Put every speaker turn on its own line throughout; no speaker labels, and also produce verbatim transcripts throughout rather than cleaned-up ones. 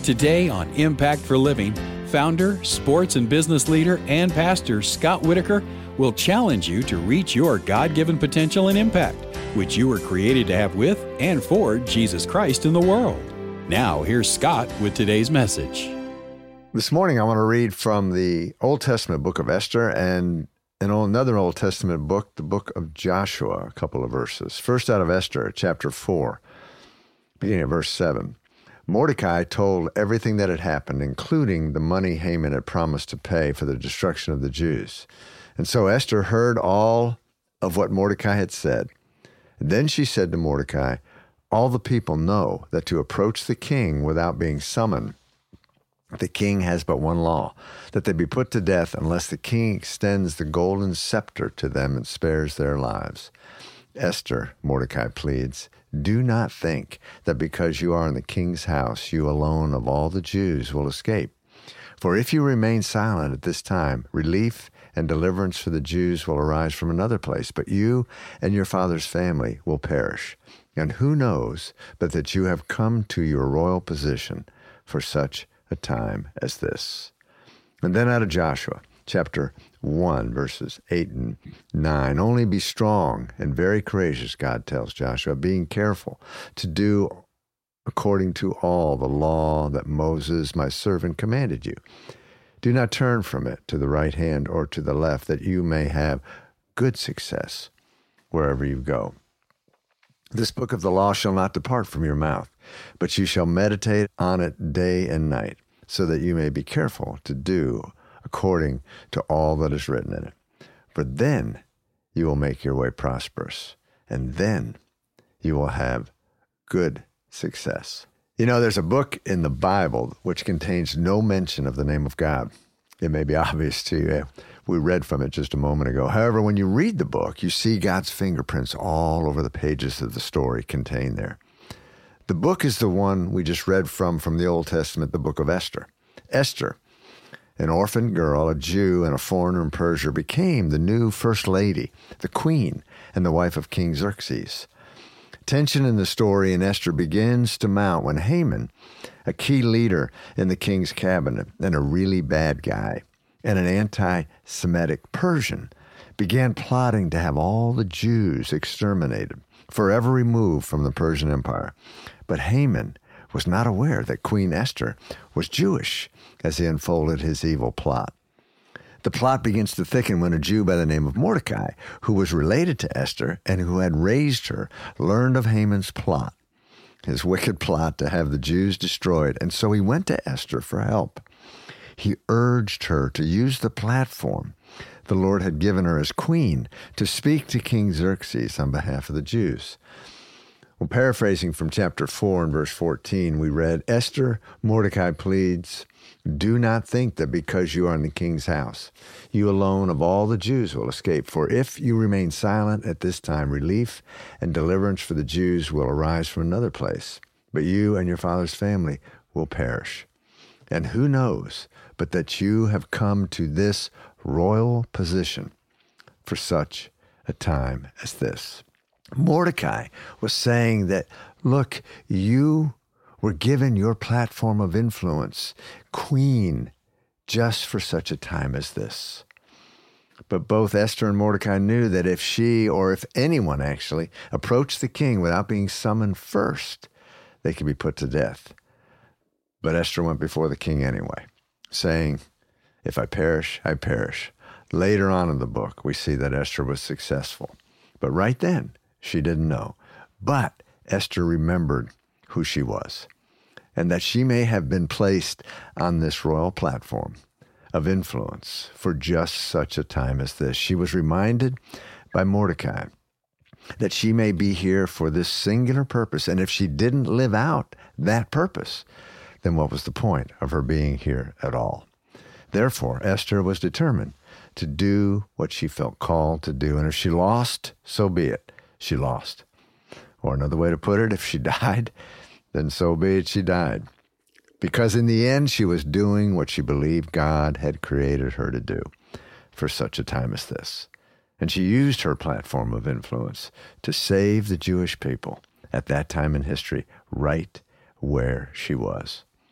Today on Impact for Living, founder, sports and business leader, and pastor Scott Whitaker will challenge you to reach your God-given potential and impact, which you were created to have with and for Jesus Christ in the world. Now, here's Scott with today's message.
This morning, I want to read from the Old Testament book of Esther and an old, another Old Testament book, the book of Joshua, a couple of verses. First out of Esther, chapter four, beginning at verse seven. Mordecai told everything that had happened, including the money Haman had promised to pay for the destruction of the Jews. And so Esther heard all of what Mordecai had said. And then she said to Mordecai, "All the people know that to approach the king without being summoned, the king has but one law, that they be put to death unless the king extends the golden scepter to them and spares their lives." Esther, Mordecai pleads, "Do not think that because you are in the king's house, you alone of all the Jews will escape. For if you remain silent at this time, relief and deliverance for the Jews will arise from another place, but you and your father's family will perish. And who knows but that you have come to your royal position for such a time as this." And then out of Joshua, chapter one, verses eight and nine. "Only be strong and very courageous," God tells Joshua, "being careful to do according to all the law that Moses, my servant, commanded you. Do not turn from it to the right hand or to the left, that you may have good success wherever you go. This book of the law shall not depart from your mouth, but you shall meditate on it day and night, so that you may be careful to do according to all that is written in it. For then you will make your way prosperous, and then you will have good success." You know, there's a book in the Bible which contains no mention of the name of God. It may be obvious to you. We read from it just a moment ago. However, when you read the book, you see God's fingerprints all over the pages of the story contained there. The book is the one we just read from from the Old Testament, the book of Esther. Esther, an orphan girl, a Jew, and a foreigner in Persia, became the new first lady, the queen, and the wife of King Xerxes. Tension in the story in Esther begins to mount when Haman, a key leader in the king's cabinet and a really bad guy, and an anti-Semitic Persian, began plotting to have all the Jews exterminated, forever removed from the Persian Empire. But Haman was not aware that Queen Esther was Jewish as he unfolded his evil plot. The plot begins to thicken when a Jew by the name of Mordecai, who was related to Esther and who had raised her, learned of Haman's plot, his wicked plot to have the Jews destroyed, and so he went to Esther for help. He urged her to use the platform the Lord had given her as queen to speak to King Xerxes on behalf of the Jews. Well, paraphrasing from chapter four and verse fourteen, we read, "Esther, Mordecai pleads, do not think that because you are in the king's house, you alone of all the Jews will escape. For if you remain silent at this time, relief and deliverance for the Jews will arise from another place, but you and your father's family will perish. And who knows but that you have come to this royal position for such a time as this." Mordecai was saying that, look, you were given your platform of influence, queen, just for such a time as this. But both Esther and Mordecai knew that if she, or if anyone actually, approached the king without being summoned first, they could be put to death. But Esther went before the king anyway, saying, "If I perish, I perish." Later on in the book, we see that Esther was successful. But right then, she didn't know. But Esther remembered who she was, and that she may have been placed on this royal platform of influence for just such a time as this. She was reminded by Mordecai that she may be here for this singular purpose, and if she didn't live out that purpose, then what was the point of her being here at all? Therefore, Esther was determined to do what she felt called to do, and if she lost, so be it. She lost. Or another way to put it, if she died, then so be it, she died. Because in the end, she was doing what she believed God had created her to do for such a time as this. And she used her platform of influence to save the Jewish people at that time in history, right where she was.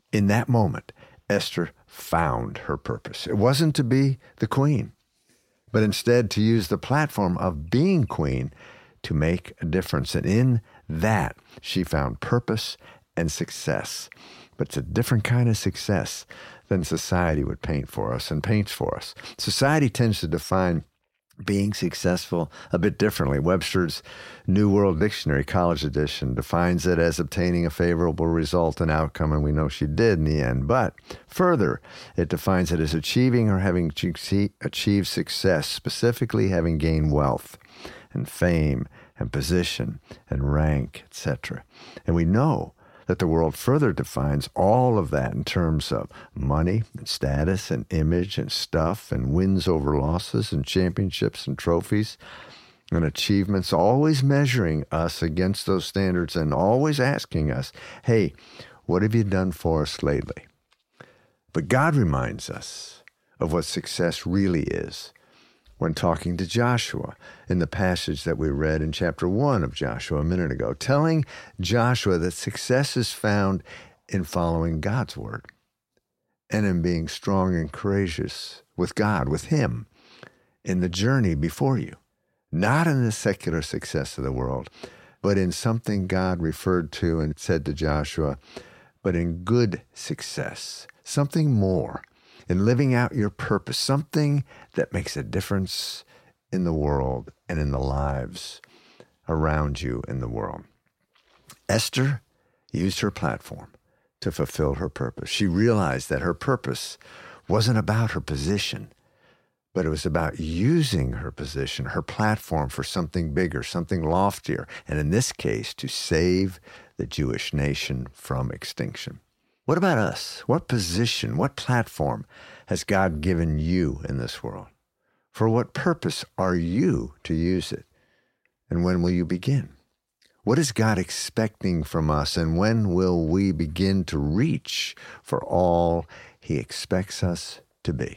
In that moment, Esther found her purpose. It wasn't to be the queen, but instead to use the platform of being queen to make a difference. And in that, she found purpose and success. But it's a different kind of success than society would paint for us and paints for us. Society tends to define being successful a bit differently. Webster's New World Dictionary, College Edition, defines it as obtaining a favorable result and outcome, and we know she did in the end. But further, it defines it as achieving or having achieved success, specifically having gained wealth and fame and position and rank, et cetera. And we know that the world further defines all of that in terms of money and status and image and stuff and wins over losses and championships and trophies and achievements, always measuring us against those standards and always asking us, hey, what have you done for us lately? But God reminds us of what success really is when talking to Joshua in the passage that we read in chapter one of Joshua a minute ago, telling Joshua that success is found in following God's word and in being strong and courageous with God, with Him, in the journey before you, not in the secular success of the world, but in something God referred to and said to Joshua, but in good success, something more, in living out your purpose, something that makes a difference in the world and in the lives around you in the world. Esther used her platform to fulfill her purpose. She realized that her purpose wasn't about her position, but it was about using her position, her platform, for something bigger, something loftier, and in this case, to save the Jewish nation from extinction. What about us? What position, what platform has God given you in this world? For what purpose are you to use it? And when will you begin? What is God expecting from us? And when will we begin to reach for all He expects us to be?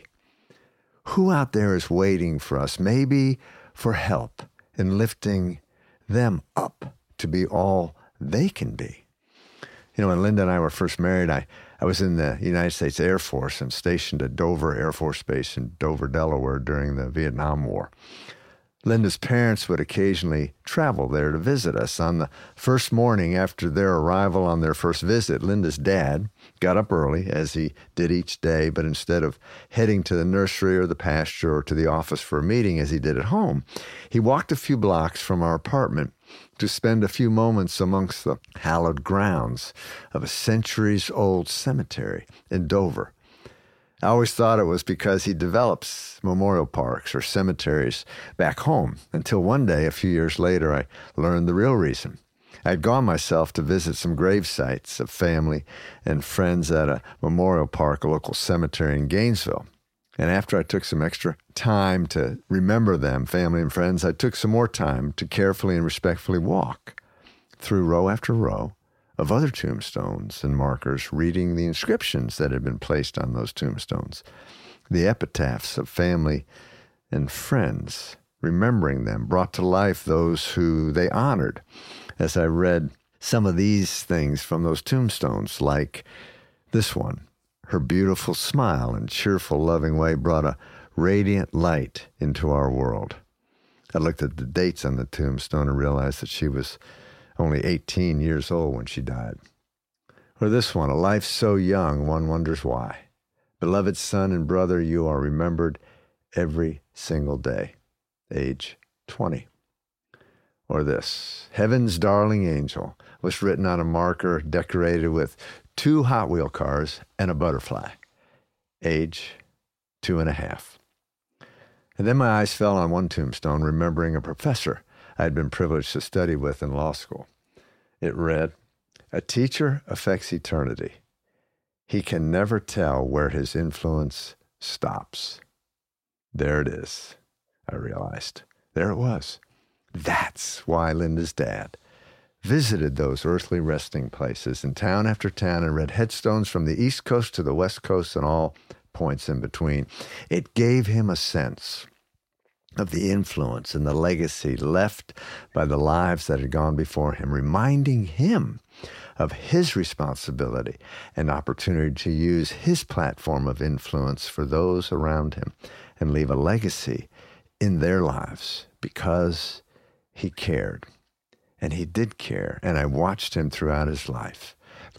Who out there is waiting for us, maybe for help in lifting them up to be all they can be? You know, when Linda and I were first married, I, I was in the United States Air Force and stationed at Dover Air Force Base in Dover, Delaware during the Vietnam War. Linda's parents would occasionally travel there to visit us. On the first morning after their arrival on their first visit, Linda's dad got up early, as he did each day, but instead of heading to the nursery or the pasture or to the office for a meeting as he did at home, he walked a few blocks from our apartment to spend a few moments amongst the hallowed grounds of a centuries-old cemetery in Dover. I always thought it was because he develops memorial parks or cemeteries back home, until one day, a few years later, I learned the real reason. I had gone myself to visit some grave sites of family and friends at a memorial park, a local cemetery in Gainesville. And after I took some extra time to remember them, family and friends, I took some more time to carefully and respectfully walk through row after row of other tombstones and markers, reading the inscriptions that had been placed on those tombstones, the epitaphs of family and friends, remembering them, brought to life those who they honored. As I read some of these things from those tombstones, like this one, her beautiful smile and cheerful, loving way brought a radiant light into our world. I looked at the dates on the tombstone and realized that she was only eighteen years old when she died. Or this one, a life so young, one wonders why. Beloved son and brother, you are remembered every single day. Age twenty. Or this, heaven's darling angel, was written on a marker decorated with two Hot Wheel cars and a butterfly. Age two and a half. And then my eyes fell on one tombstone, remembering a professor I had been privileged to study with in law school. It read, "A teacher affects eternity. He can never tell where his influence stops." There it is, I realized. There it was. That's why Linda's dad visited those earthly resting places in town after town and read headstones from the East Coast to the West Coast and all points in between. It gave him a sense of the influence and the legacy left by the lives that had gone before him, reminding him of his responsibility and opportunity to use his platform of influence for those around him and leave a legacy in their lives because he cared. And he did care. And I watched him throughout his life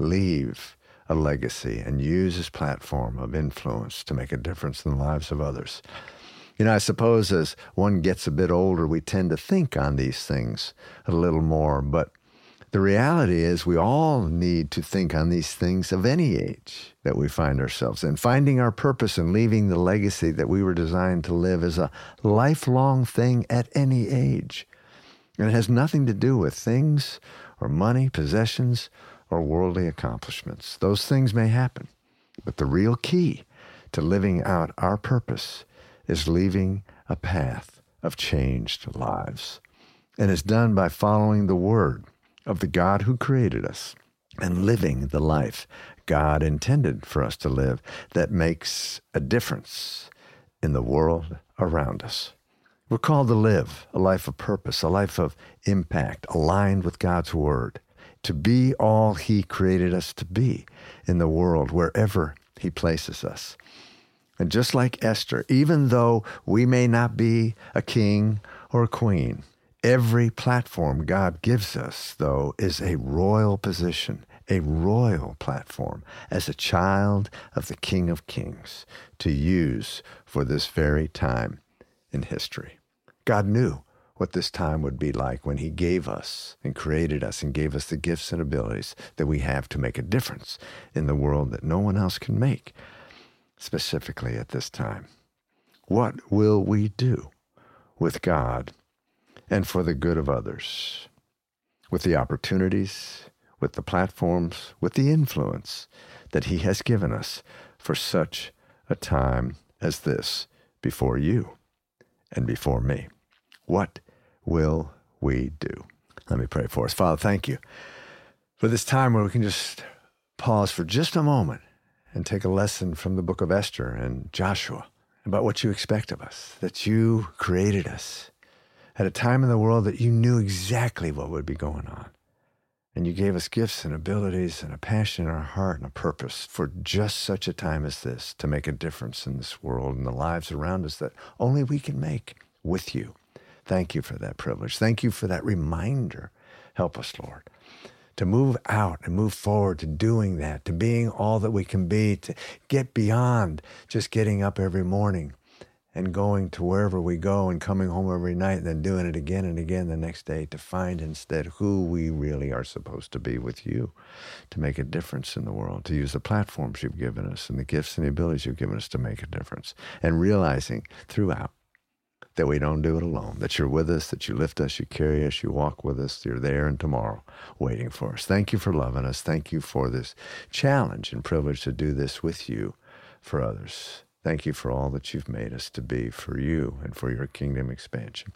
leave a legacy and use his platform of influence to make a difference in the lives of others. You know, I suppose as one gets a bit older, we tend to think on these things a little more, but the reality is we all need to think on these things of any age that we find ourselves in. Finding our purpose and leaving the legacy that we were designed to live is a lifelong thing at any age. And it has nothing to do with things or money, possessions, or worldly accomplishments. Those things may happen, but the real key to living out our purpose is leaving a path of changed lives. And it's done by following the word of the God who created us and living the life God intended for us to live that makes a difference in the world around us. We're called to live a life of purpose, a life of impact, aligned with God's word, to be all he created us to be in the world, wherever he places us. And just like Esther, even though we may not be a king or a queen, every platform God gives us, though, is a royal position, a royal platform as a child of the King of Kings to use for this very time in history. God knew what this time would be like when he gave us and created us and gave us the gifts and abilities that we have to make a difference in the world that no one else can make, specifically at this time. What will we do with God and for the good of others, with the opportunities, with the platforms, with the influence that he has given us for such a time as this before you and before me? What will we do? Let me pray for us. Father, thank you for this time where we can just pause for just a moment and take a lesson from the book of Esther and Joshua about what you expect of us, that you created us at a time in the world that you knew exactly what would be going on. And you gave us gifts and abilities and a passion in our heart and a purpose for just such a time as this to make a difference in this world and the lives around us that only we can make with you. Thank you for that privilege. Thank you for that reminder. Help us, Lord, to move out and move forward to doing that, to being all that we can be, to get beyond just getting up every morning and going to wherever we go and coming home every night and then doing it again and again the next day, to find instead who we really are supposed to be with you, to make a difference in the world, to use the platforms you've given us and the gifts and the abilities you've given us to make a difference, and realizing throughout that we don't do it alone, that you're with us, that you lift us, you carry us, you walk with us, you're there and tomorrow waiting for us. Thank you for loving us. Thank you for this challenge and privilege to do this with you for others. Thank you for all that you've made us to be for you and for your kingdom expansion.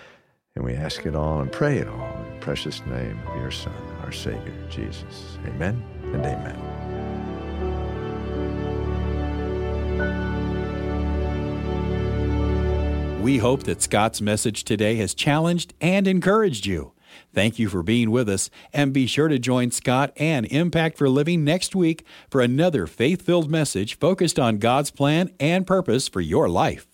And we ask it all and pray it all in the precious name of your Son, our Savior, Jesus. Amen and amen.
We hope that Scott's message today has challenged and encouraged you. Thank you for being with us, and be sure to join Scott and Impact for Living next week for another faith-filled message focused on God's plan and purpose for your life.